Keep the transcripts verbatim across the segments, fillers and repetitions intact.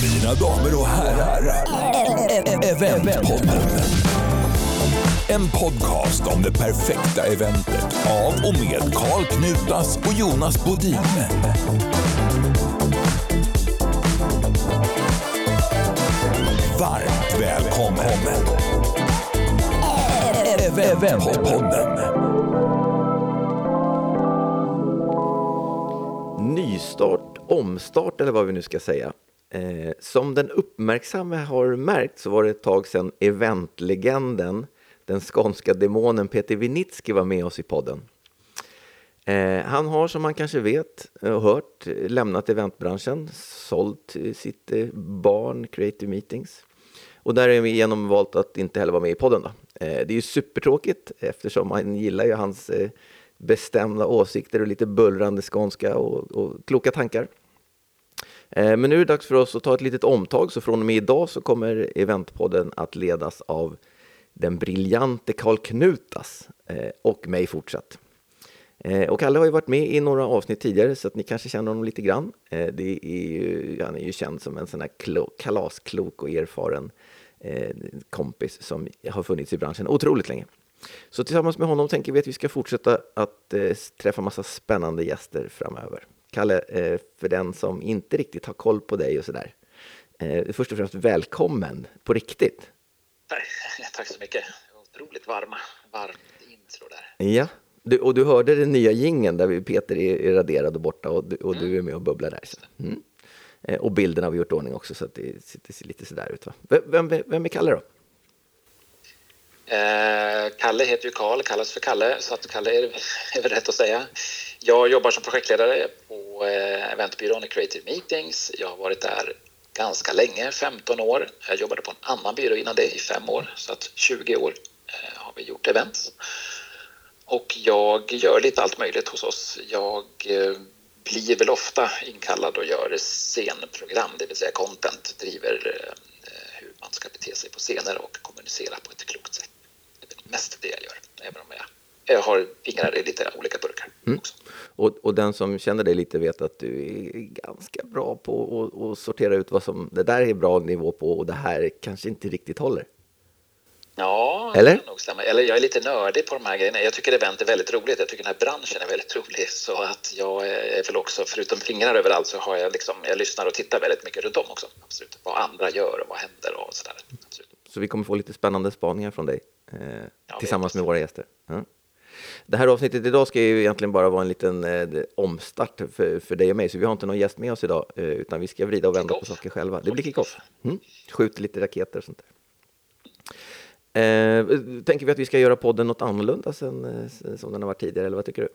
Mina damer och herrar, Eventpodden. En podcast om det perfekta eventet av och med Carl Knutas och Jonas Bodin. Varmt välkommen. Eventpodden. Nystart, omstart eller vad vi nu ska säga. Eh, som den uppmärksamma har märkt så var det ett tag sedan eventlegenden, den skånska demonen Peter Winitsky var med oss i podden. Eh, han har, som man kanske vet och hört, lämnat eventbranschen, sålt sitt eh, barn Creative Meetings. Och där är vi igenom valt att inte heller vara med i podden då. Eh, det är ju supertråkigt eftersom man gillar ju hans eh, bestämda åsikter och lite bullrande skånska och, och kloka tankar. Eh, men nu är det dags för oss att ta ett litet omtag, så från och med idag så kommer Eventpodden att ledas av den briljante Carl Knutas eh, och mig fortsatt. Eh, och Kalle har ju varit med i några avsnitt tidigare så att ni kanske känner honom lite grann. Eh, det är ju, han är ju känd som en sån här klo, kalasklok och erfaren eh, kompis som har funnits i branschen otroligt länge. Så tillsammans med honom tänker vi att vi ska fortsätta att eh, träffa massa spännande gäster framöver. Kalle, eh, för den som inte riktigt har koll på dig och sådär. Eh, först och främst välkommen på riktigt. Tack, tack så mycket. Otroligt varma, varmt intro där. Ja, du, och du hörde den nya jingeln där vi, Peter är, är raderad och borta och, du, och mm. du är med och bubblar där. Så. Mm. Eh, och bilden har vi gjort ordning också så att det, det ser lite sådär ut. Va? Vem, vem, vem är Kalle då? Eh, Kalle heter ju Carl, kallas för Kalle, så att Kalle är, är väl rätt att säga. Jag jobbar som projektledare på eh, eventbyrån i Creative Meetings. Jag har varit där ganska länge, femton år. Jag jobbade på en annan byrå innan det i fem år, så att tjugo år eh, har vi gjort events. Och jag gör lite allt möjligt hos oss. Jag eh, blir väl ofta inkallad och gör scenprogram, det vill säga content, driver eh, hur man ska bete sig på scener och kommunicera på ett klokt sätt. Det är mest det jag gör, även om jag, jag har fingrar i lite olika burkar mm. också. Och, och den som känner dig lite vet att du är ganska bra på att, att sortera ut vad som det där är bra nivå på och det här kanske inte riktigt håller. Ja, eller? Nog stämma. Eller jag är lite nördig på de här grejerna. Jag tycker event är väldigt roligt. Jag tycker den här branschen är väldigt rolig. Så att jag är väl också, förutom fingrar överallt, så har jag liksom, jag lyssnar och tittar väldigt mycket runt om också. Absolut. Vad andra gör och vad händer och sådär. Absolut. Så vi kommer få lite spännande spaningar från dig eh, ja, tillsammans med våra gäster. Ja. Det här avsnittet idag ska ju egentligen bara vara en liten eh, omstart för, för dig och mig. Så vi har inte någon gäst med oss idag, eh, utan vi ska vrida och vända på saker själva. Det blir kick-off. Mm. Skjuter lite raketer och sånt där. Eh, tänker vi att vi ska göra podden något annorlunda sen, eh, som den har varit tidigare, eller vad tycker du?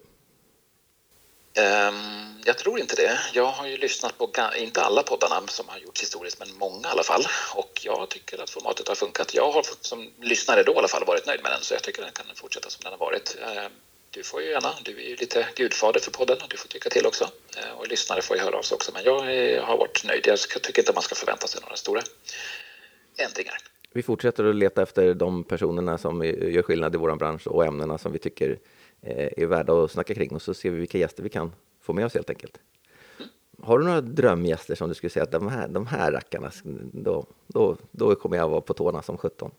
Um, jag tror inte det. Jag har ju lyssnat på, inte alla poddarna som har gjorts historiskt, men många i alla fall. Och jag tycker att formatet har funkat. Jag har som lyssnare då i alla fall varit nöjd med den, så jag tycker den kan fortsätta som den har varit. Uh, du får ju gärna, du är ju lite gudfader för podden och du får tycka till också. Uh, och lyssnare får ju höra av sig också, men jag är, har varit nöjd. Jag tycker inte man ska förvänta sig några stora ändringar. Vi fortsätter att leta efter de personerna som gör skillnad i vår bransch och ämnena som vi tycker är värda att snacka kring, och så ser vi vilka gäster vi kan få med oss helt enkelt. Mm. Har du några drömgäster som du skulle säga att de här, de här rackarna, då, då, då kommer jag vara på tårna som sjutton?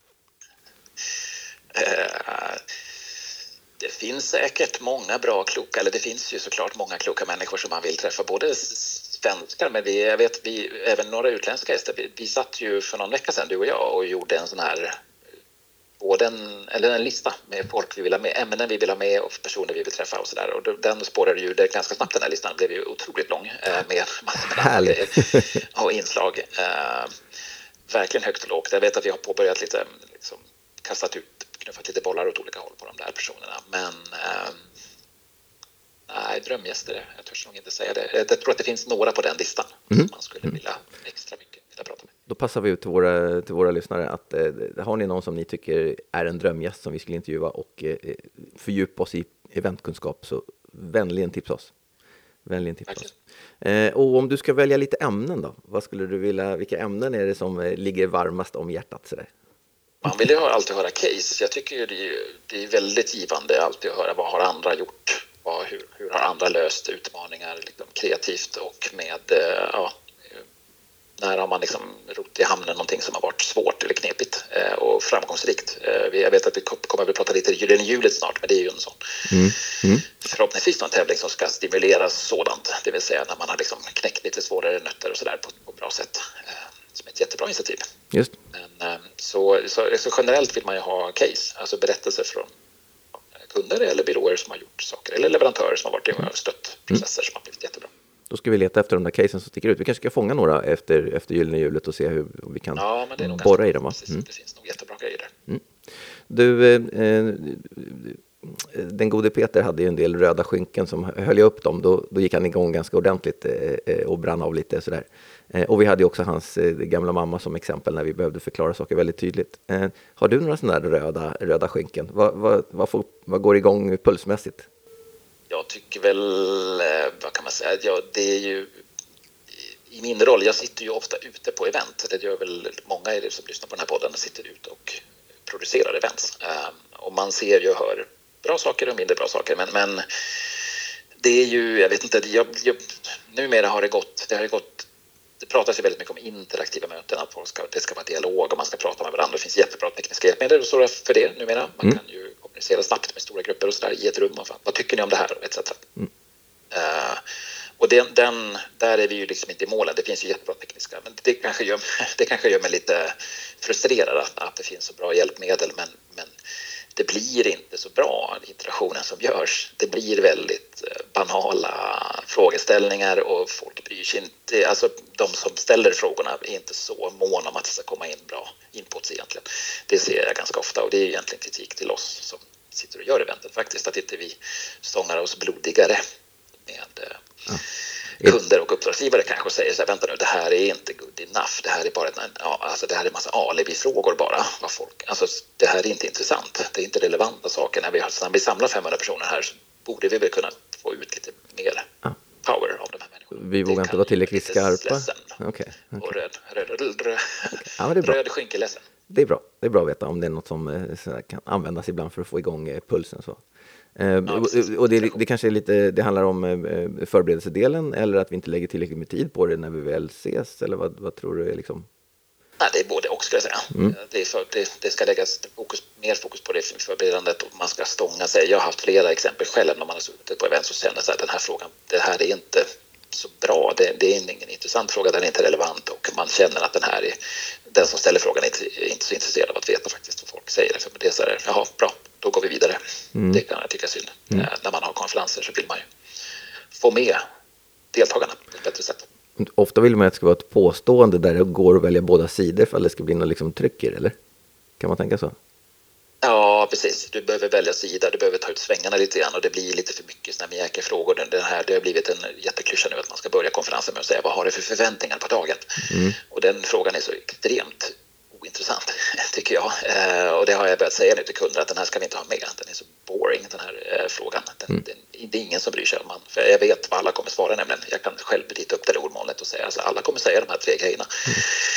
Uh, det finns säkert många bra kloka, eller det finns ju såklart många kloka människor som man vill träffa, både svenskar, men vi, jag vet vi, även några utländska gäster. Vi, vi satt ju för någon vecka sedan, du och jag, och gjorde en sån här både en, eller en lista med folk vi vill ha med, ämnen vi vill ha med och personer vi vill träffa och sådär. Och den spårade ju det ganska snabbt, den här listan blev ju otroligt lång eh, med massor med och inslag. Eh, verkligen högt och lågt. Jag vet att vi har påbörjat lite, liksom, kastat ut, knuffat lite bollar åt olika håll på de där personerna. Men eh, nej, drömgäster, jag törs nog inte säga det. Jag tror att det finns några på den listan mm. som man skulle vilja extra mycket vilja prata med. Då passar vi ut till våra, till våra lyssnare att eh, har ni någon som ni tycker är en drömgäst som vi skulle intervjua och eh, fördjupa oss i eventkunskap, så vänligen tipsa oss. Vänligen tipsa oss. Eh, och om du ska välja lite ämnen då, vad skulle du vilja, vilka ämnen är det som eh, ligger varmast om hjärtat sådär? Man vill ju alltid höra case. Jag tycker ju det är, det är väldigt givande alltid att höra vad har andra gjort. Vad, hur, hur har andra löst utmaningar liksom, kreativt och med ja, När har man liksom rott i hamnen någonting som har varit svårt eller knepigt eh, och framgångsrikt? Eh, jag vet att vi kommer att prata lite Gyllene hjulet snart, men det är ju en sån Mm. Mm. förhoppningsvis någon tävling som ska stimulera sådant. Det vill säga när man har liksom knäckt lite svårare nötter och sådär på, på bra sätt. Eh, som är ett jättebra initiativ. Just. Men, eh, så, så, så generellt vill man ju ha case, alltså berättelser från kunder eller byråer som har gjort saker eller leverantörer som har varit i och stött processer som har blivit jättebra. Då ska vi leta efter de där casen som sticker ut. Vi kanske ska fånga några efter, efter Gyllene hjulet och se hur om vi kan ja, men det är nog borra i dem. Va? Mm. Det finns nog jättebra grejer där. Mm. Du, eh, den gode Peter hade ju en del röda skynken som höll jag upp dem. Då, då gick han igång ganska ordentligt eh, och brann av lite sådär. Eh, och vi hade ju också hans eh, gamla mamma som exempel när vi behövde förklara saker väldigt tydligt. Eh, har du några sådana där röda, röda skynken? Vad, vad, vad, får, vad går igång pulsmässigt? Jag tycker väl, vad kan man säga, ja, det är ju i min roll, jag sitter ju ofta ute på event. Det gör väl många i det som lyssnar på den här podden, sitter ute och producerar events. Och man ser ju och hör bra saker och mindre bra saker, men, men det är ju, jag vet inte, jag, jag, numera har det gått, det har gått, det pratas ju väldigt mycket om interaktiva möten, att folk ska, det ska vara dialog och man ska prata med varandra. Det finns jättebra tekniska hjälpmedel och så för det numera. Man mm. kan ju kommunicera snabbt med stora grupper och sådär i ett rum. Och fan, vad tycker ni om det här? Et cetera. Mm. Uh, och den, den, där är vi ju liksom inte i målen. Det finns ju jättebra tekniska, men det kanske gör, det kanske gör mig lite frustrerad att, att det finns så bra hjälpmedel, men, men det blir inte så bra interaktionen som görs. Det blir väldigt banala frågeställningar och folk bryr sig inte. Alltså de som ställer frågorna är inte så måna om att det ska komma in bra inputs egentligen. Det ser jag ganska ofta och det är egentligen kritik till oss som sitter och gör eventen faktiskt, att inte vi stångar oss blodigare med ja. kunder och uppdragsgivare kanske och säger så här, vänta nu, det här är inte good enough, det här är bara en, ja, alltså det här är en massa alibi-frågor bara, vad folk, alltså det här är inte intressant, det är inte relevanta saker. När vi, när vi samlar femhundra personer här så borde vi väl kunna få ut lite mer ja. power av de här människorna. Vi vågar inte vara tillräckligt skarpa. Okay. Okay. Och röd, röd, röd, röd, röd, ja, det är bra. röd skynkeledsen. Det är bra. Det är bra att veta om det är något som så kan användas ibland för att få igång eh, pulsen så. Eh, ja, och det, det kanske är lite, det handlar om eh, förberedelsedelen eller att vi inte lägger tillräckligt med tid på det när vi väl ses, eller vad, vad tror du är liksom? Nej, det är både och ska jag säga. Mm. Det, är för, det, det ska läggas fokus, mer fokus på det förberedandet och man ska stånga sig. Jag har haft flera exempel själv när man har suttit på event och känner så att den här frågan, det här är inte så bra, det, det är ingen intressant fråga, den är inte relevant och man känner att den här är, den som ställer frågan är inte, är inte så intresserad av att veta faktiskt vad folk säger. För det är så här, jaha, bra, då går vi vidare. Mm. Det kan jag tycka är synd. Mm. När man har konferenser så vill man ju få med deltagarna på ett bättre sätt. Ofta vill man att det ska vara ett påstående där det går att välja båda sidor för att det ska bli något liksom tryck i det, eller? Kan man tänka så? Ja, precis. Du behöver välja sida, du behöver ta ut svängarna lite grann och det blir lite för mycket sådana mjäkiga frågor. Den här, det har blivit en jätteklyscha nu att man ska börja konferensen med att säga vad har du för förväntningar på dagen? Mm. Och den frågan är så extremt ointressant, tycker jag. Eh, och det har jag börjat säga nu till kunder att den här ska vi inte ha med. Den är så boring, den här eh, frågan. Den, mm. den, det är ingen som bryr sig om man. För jag vet vad alla kommer svara nämligen. Jag kan själv rita upp det där ordmålet och säga alltså alla kommer säga de här tre grejerna. Mm.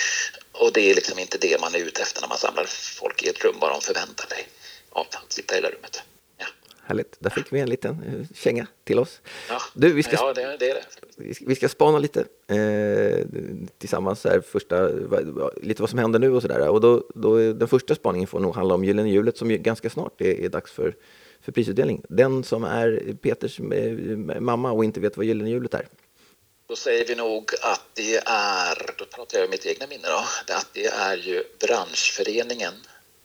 Och det är liksom inte det man är ute efter när man samlar folk i ett rum, vad de förväntar sig av att sitta i det där rummet. Ja. Härligt, där fick vi en liten känga till oss. Ja, du, vi ska, ja det, det är det. Vi ska, vi ska spana lite eh, tillsammans här, första, lite vad som händer nu och sådär. Och då, då är den första spaningen får nog handla om Gyllene hjulet som ju ganska snart är, är dags för, för prisutdelning. Den som är Peters mamma och inte vet vad Gyllene hjulet är. Då säger vi nog att det är, då pratar jag om mitt egna minne då, att det är ju branschföreningen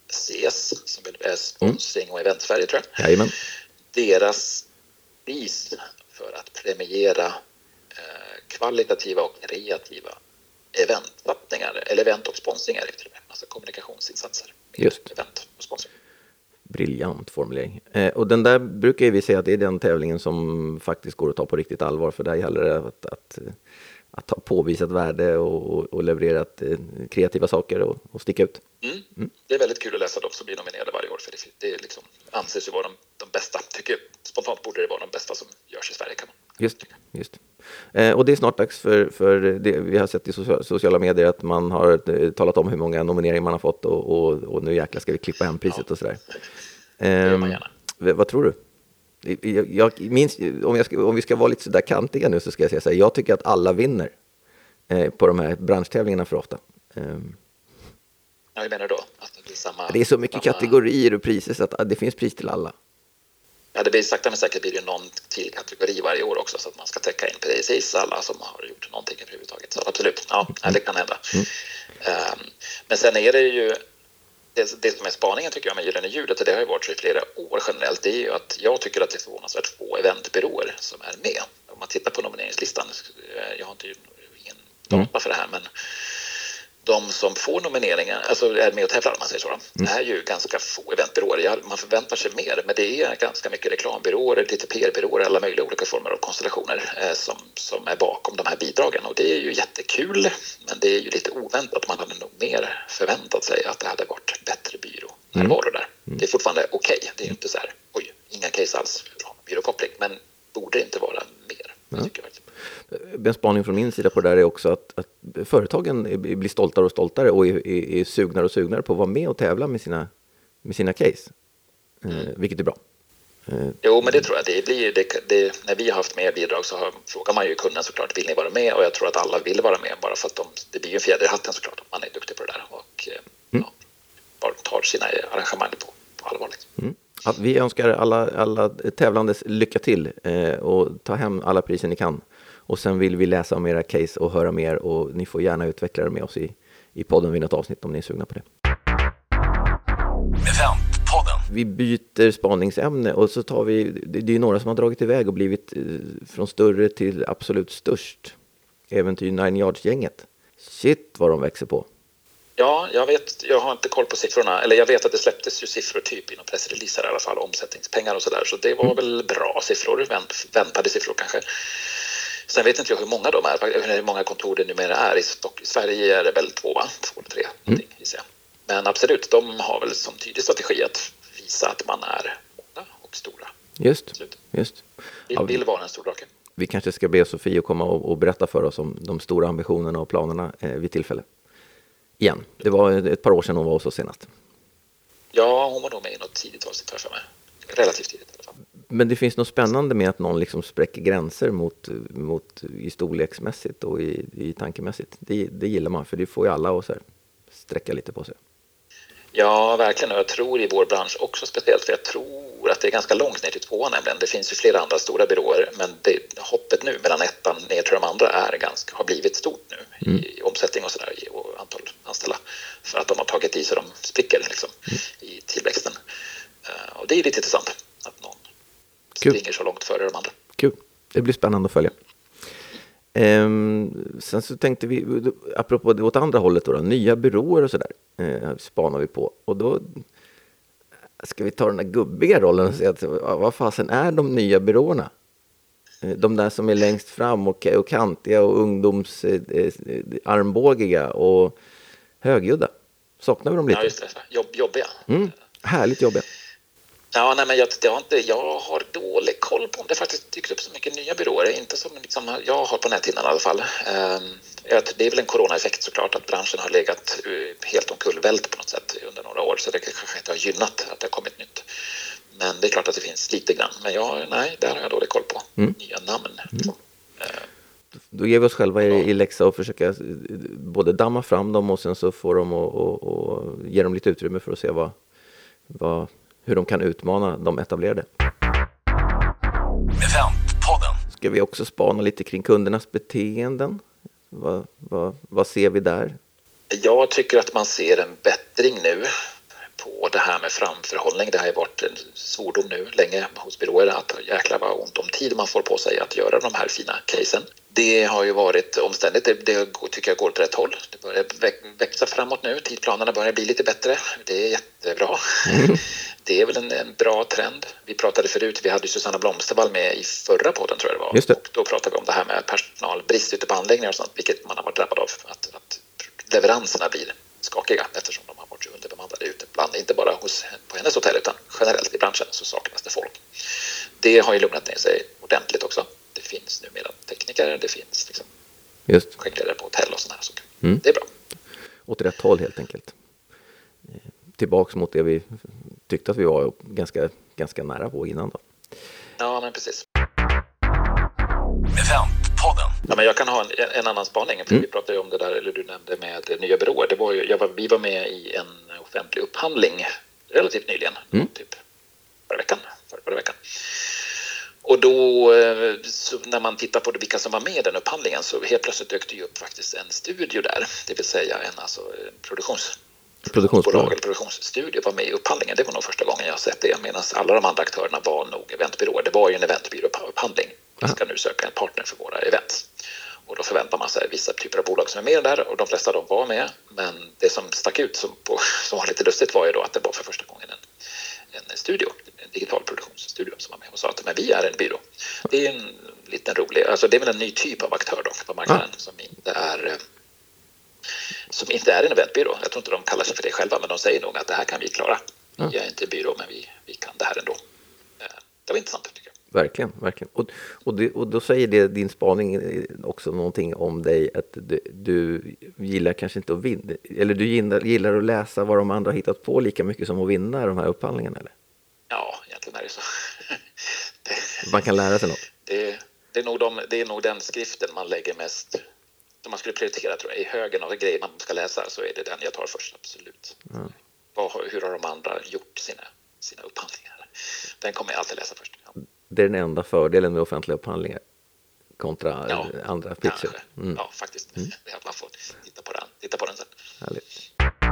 C S som är sponsring och event Sverige tror jag. Jajamän. Deras pris för att premiera eh, kvalitativa och kreativa eventsatsningar, eller event och sponsringar, alltså kommunikationsinsatser. Just. Event och sponsring. Briljant formulering. Eh, och den där brukar vi säga att det är den tävlingen som faktiskt går att ta på riktigt allvar, för där gäller det att, att, att ha påvisat värde och, och levererat eh, kreativa saker och, och sticka ut. Mm. Mm. Det är väldigt kul att läsa de som blir nominerade varje år, för det, det är liksom, anses ju vara de, de bästa. Tycker jag, spontant borde det vara de bästa som görs i Sverige, kan man. Just, just. Eh, och det är snart dags för, för det, vi har sett i sociala medier att man har eh, talat om hur många nomineringar man har fått och, och, och nu jäkla ska vi klippa hem priset ja. Och sådär. Eh, det gör man gärna. V- vad tror du? Jag, jag minns, om, jag ska, om vi ska vara lite sådär kantiga nu så ska jag säga så här, jag tycker att alla vinner. eh, på de här branschtävlingarna för ofta. Eh, Ja, hur menar du då? Att det blir samma... det är så mycket samma... kategorier och priser så att ah, det finns pris till alla. Ja, det blir sakta men säkert blir det någon till kategori varje år också så att man ska täcka in precis alla som har gjort någonting överhuvudtaget. Så absolut, ja, mm. det kan hända. Mm. Um, men sen är det ju det, det som är spaningen tycker jag med Gyllene Hjulet, och det har ju varit så i flera år generellt, det är ju att jag tycker att det är förvånansvärt få eventbyråer som är med. Om man tittar på nomineringslistan, jag har inte ingen data för det här, men de som får nomineringar, alltså är med och tävlar om man säger så, mm. det är ju ganska få eventbyråer. Man förväntar sig mer, men det är ganska mycket reklambyråer, lite P R-byråer, alla möjliga olika former av konstellationer eh, som, som är bakom de här bidragen. Och det är ju jättekul, men det är ju lite oväntat. Man hade nog mer förväntat sig att det hade varit bättre byrå närvaro mm. där. Det är fortfarande okej. Okay. Det är ju inte så här, oj, inga case alls från byråkoppling, men borde inte vara mer. Jag tycker verkligen. En spaning från min sida på det där är också att, att företagen blir stoltare och stoltare och är, är, är sugnare och sugnare på att vara med och tävla med sina, med sina case, mm. eh, vilket är bra. Eh, jo, men det tror jag. Det blir, det, det, när vi har haft mer bidrag så har, frågar man ju kunden såklart, vill ni vara med? Och jag tror att alla vill vara med bara för att de, det blir ju en fjäder i hatten såklart att man är duktig på det där och eh, mm. ja, bara tar sina arrangemang på, på allvar. Liksom. Mm. Ja, vi önskar alla, alla tävlandes lycka till eh, och ta hem alla priser ni kan. Och sen vill vi läsa om era case och höra mer, och ni får gärna utveckla det med oss i, i podden vid något avsnitt om ni är sugna på det. Eventpodden. Vi byter spaningsämne och så tar vi, det, det är några som har dragit iväg och blivit eh, från större till absolut störst. Äventyr Nine Yards-gänget. Shit vad de växer på. Ja, jag vet, jag har inte koll på siffrorna, eller jag vet att det släpptes ju siffror typ inom pressreleaser i alla fall, omsättningspengar och sådär, så det var mm. väl bra siffror, vänt, väntade siffror kanske. Sen vet inte jag hur många de är, hur många kontor det numera är. I, Stock, i Sverige är det väl två, va? Två eller tre, mm. gissar jag. Men absolut, de har väl som tydlig strategi att visa att man är många och stora. Just, just. Vi Ja, vill vara en stor drake. Vi kanske ska be Sofie att komma och, och berätta för oss om de stora ambitionerna och planerna eh, vid tillfälle. Igen, det var ett par år sedan hon var hos oss senast. Ja, hon var nog med i något tidigt avsnitt för mig. Relativt tidigt i alla fall. Men det finns något spännande med att någon liksom spräcker gränser mot, mot i storleksmässigt och i, i tankemässigt. Det, det gillar man, för det får ju alla att så här sträcka lite på sig. Ja, verkligen. Och jag tror i vår bransch också speciellt, för jag tror att det är ganska långt ner till tvåan nämligen. Det finns ju flera andra stora byråer, men det, hoppet nu mellan ettan ner till de andra är ganska, har blivit stort nu mm. i omsättning och sådär och antal anställda. För att de har tagit i så de spricker liksom, mm. i tillväxten. Uh, och det är lite intressant att någon Kul. springer så långt före de andra. Kul. Det blir spännande att följa. Um, sen så tänkte vi, apropå det åt andra hållet då, då nya byråer och sådär uh, spanar vi på. Och då ska vi ta den där gubbiga rollen och säga att vad fasen är de nya byråerna? Uh, de där som är längst fram och, och kantiga och ungdoms uh, uh, armbågiga och högljudda. Saknar vi dem lite? Ja, just det. Jobb, jobbiga. Mm. Härligt jobbiga. Ja, nej, men jag, jag, har inte, jag har dålig koll på om det faktiskt dykt upp så mycket nya byråer. Inte som liksom, jag har på näthinnan i alla fall. Um, det är väl en coronaeffekt såklart att branschen har legat helt omkullvält på något sätt under några år. Så det kanske inte har gynnat att det har kommit nytt. Men det är klart att det finns lite grann. Men jag, nej, där har jag dålig koll på. Mm. Nya namn. Mm. Uh, Då ger vi oss själva i, i läxa och försöka både damma fram dem och sen så får de och, och, och ge dem lite utrymme för att se vad, vad hur de kan utmana de etablerade. Eventpodden. Ska vi också spana lite kring kundernas beteenden? Vad, vad, vad ser vi där? Jag tycker att man ser en bättring nu på det här med framförhållning. Det har ju varit en svordom nu länge hos byråer att jäkla vad ont om tid man får på sig att göra de här fina casen. Det har ju varit omständigt, det, det tycker jag går åt rätt håll. Det börjar växa framåt nu, tidplanerna börjar bli lite bättre. Det är jättebra. Mm. Det är väl en, en bra trend. Vi pratade förut, vi hade Susanna Blomstervall med i förra podden tror jag det var. Just det. Och då pratade vi om det här med personalbrist ute på anläggningar och sånt, vilket man har varit drabbad av. Att, att leveranserna blir skakiga eftersom de har varit underbemannade ute bland, inte bara hos, på hennes hotell utan generellt i branschen så saknas det folk. Det har ju lugnat ner sig ordentligt också. Det finns numera tekniker, det finns liksom skickligare på hotell och sådana här saker. Mm. Det är bra. Åt rätt håll helt enkelt. Tillbaks mot det vi tyckte att vi var ganska, ganska nära på innan då. Ja, men precis. Event. Eventpodden. Ja, men jag kan ha en, en annan spaning. Mm. Vi pratade ju om det där, eller du nämnde med nya byråer. Det var ju, jag var, vi var med i en offentlig upphandling relativt nyligen, mm. typ förra veckan, förra, förra veckan. Och då, så när man tittar på vilka som var med i den upphandlingen, så helt plötsligt dök det ju upp faktiskt en studio där. Det vill säga en alltså, produktions, produktionsbolag eller produktionsstudio var med i upphandlingen. Det var nog första gången jag sett det, medan alla de andra aktörerna var nog eventbyråer. Det var ju en eventbyråupphandling. Vi ska nu söka en partner för våra event. Och då förväntar man sig vissa typer av bolag som är med där, och de flesta av dem var med. Men det som stack ut som, på, som var lite lustigt var ju då att det var för första gången en, en studio, en digital produktionsstudio som var med och sa att men vi är en byrå. Det är en liten rolig, alltså det är väl en ny typ av aktör då på marknaden ja. som inte är som inte är en eventbyrå. Jag tror inte de kallar sig för det själva, men de säger nog att det här kan vi klara. Vi är inte en byrå, men vi, vi kan det här ändå. Det var intressant tycker jag. Verkligen, verkligen. Och, och, det, och då säger det din spaning också någonting om dig, att du, du gillar kanske inte att vinna, eller du gillar, gillar att läsa vad de andra har hittat på lika mycket som att vinna de här upphandlingarna, eller? Ja, egentligen är det så. det, man kan lära sig något. Det, det, är nog de, det är nog den skriften man lägger mest, som man skulle prioritera tror jag, i högen av grejer man ska läsa, så är det den jag tar först, absolut. Mm. Vad, hur har de andra gjort sina, sina upphandlingar? Den kommer jag alltid läsa först. Ja. Det är den enda fördelen med offentliga upphandlingar kontra ja, andra pitcher. Mm. Ja, faktiskt. Mm. Det är att man får titta på den, titta på den sen. Härligt.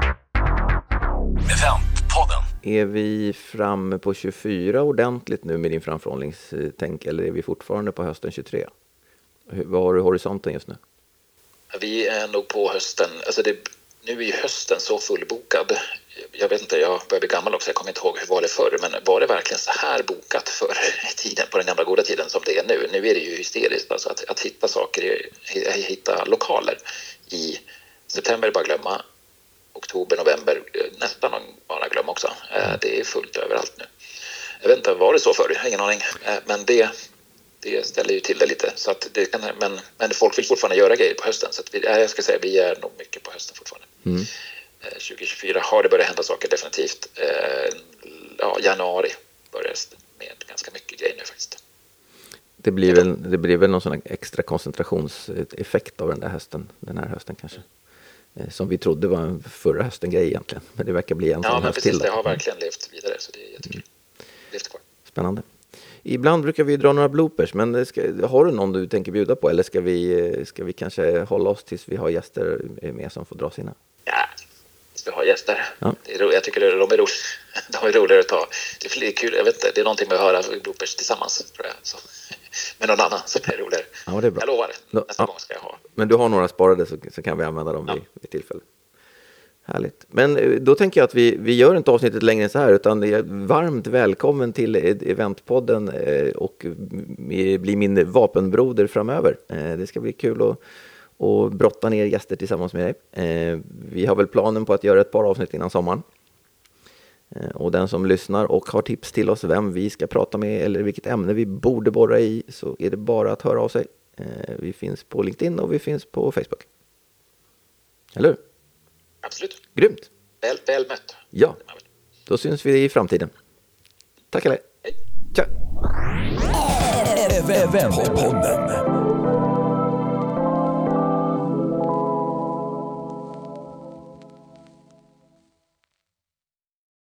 Eventpodden. Är vi framme på tjugofyra ordentligt nu med din framförhållningstänk, eller är vi fortfarande på hösten tjugotre? Vad har du horisonten just nu? Vi är nog på hösten. Alltså det, nu är ju hösten så fullbokad. Jag vet inte, jag börjar bli gammal också, jag kommer inte ihåg hur var det förr, men var det verkligen så här bokat för tiden, på den gamla goda tiden som det är nu? Nu är det ju hysteriskt, alltså att, att hitta saker, hitta lokaler i september, bara glömma, oktober, november, nästan bara glömma också. Det är fullt överallt nu. Jag vet inte, var det så förr? Jag har ingen aning, men det, det ställer ju till det lite. Så att det kan, men, men folk vill fortfarande göra grejer på hösten, så att vi, jag ska säga vi är nog mycket på hösten fortfarande. Mm. tjugo tjugofyra har det börjat hända saker definitivt. Ja, januari börjar med ganska mycket grejer nu faktiskt. Det blir väl, det blir väl någon sån extra koncentrationseffekt av den där hösten, den här hösten kanske. Som vi trodde var en förra hösten grej egentligen. Men det verkar bli en sån ja, men höst precis, till. Det har verkligen levt vidare, så det är jättekul. Levt kvar. Spännande. Ibland brukar vi dra några bloopers, men ska, har du någon du tänker bjuda på? Eller ska vi, ska vi kanske hålla oss tills vi har gäster med som får dra sina? Ja, vi har gäster. Ja. Det är ro, jag tycker de är, ro, de är roligare att ta. Det är kul, jag vet inte, det är någonting med att höra bloopers tillsammans, tror jag. Så. Men någon annan som är roligare. Ja, det är bra. Jag lovar, nästa ja. gång ska jag ha. Men du har några sparade, så, så kan vi använda dem ja. vid, vid tillfälle. Härligt. Men då tänker jag att vi, vi gör inte avsnittet längre än så här, utan det är varmt välkommen till Eventpodden och bli min vapenbroder framöver. Det ska bli kul att, att brotta ner gäster tillsammans med dig. Vi har väl planen på att göra ett par avsnitt innan sommaren. Och den som lyssnar och har tips till oss vem vi ska prata med eller vilket ämne vi borde borra i, så är det bara att höra av sig. Vi finns på LinkedIn och vi finns på Facebook. Eller hur? Absolut. Grymt. Väl, väl mött. Ja, då syns vi i framtiden. Tack alla. Hej. Tja. Eventpodden.